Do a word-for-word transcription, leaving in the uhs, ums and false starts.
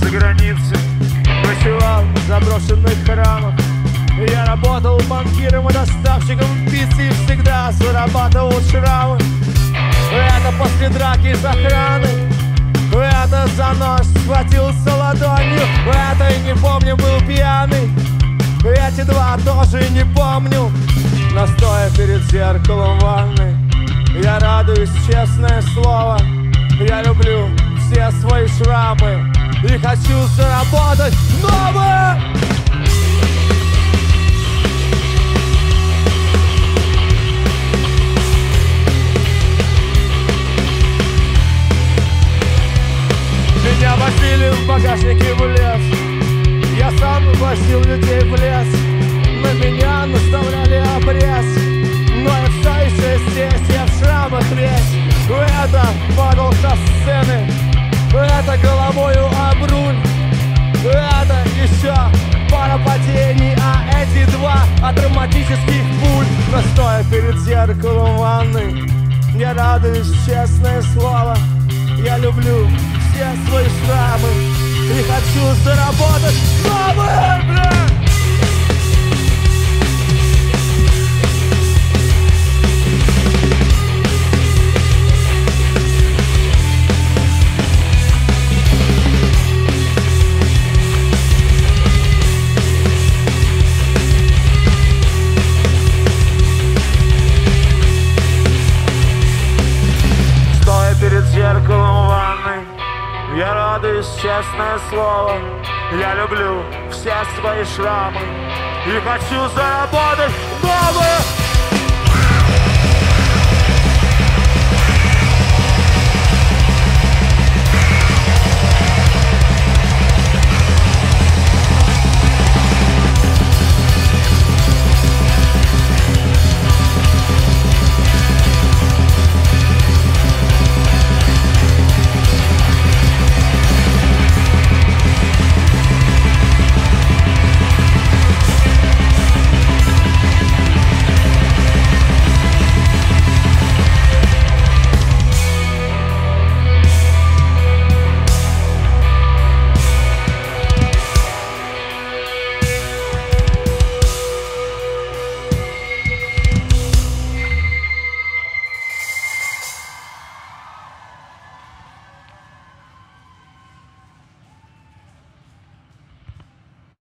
за границей, ночевал в заброшенных храмах. Я работал банкиром и доставщиком пиццы и всегда зарабатывал шрамы. Это после драки с охраной, это за нож схватился ладонью, это и не помню, был пьяный. Эти два тоже не помню, но стоя перед зеркалом ванной, я радуюсь, честное слово. Я люблю все свои шрамы и хочу заработать новые. Меня возили в багажнике в лес, я сам возил людей в лес. На меня наставляли обрез, но я все еще здесь, я в шрамах весь. Это падал со сцены, это головою об руль, это еще пара падений, а эти два от травматических пуль. Но стоя перед зеркалом ванной, я радуюсь, честное слово. Я люблю все свои шрамы и хочу заработать новые, бля! Перед зеркалом ванной я радуюсь, честное слово. Я люблю все свои шрамы и хочу заработать новые.